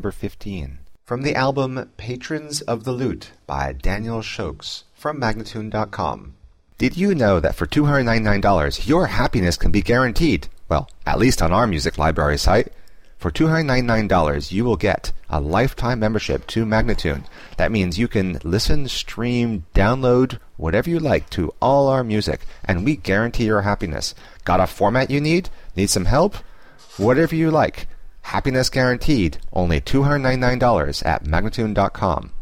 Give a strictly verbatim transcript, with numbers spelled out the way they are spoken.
number fifteen. From the album Patrons of the Lute by Daniel Shokes from Magnatune dot com. Did you know that for two hundred ninety-nine dollars your happiness can be guaranteed? Well, at least on our music library site. For two hundred ninety-nine dollars you will get a lifetime membership to Magnatune. That means you can listen, stream, download, whatever you like to all our music, and we guarantee your happiness. Got a format you need? Need some help? Whatever you like. Happiness guaranteed. Only two hundred ninety-nine dollars at Magnatune dot com.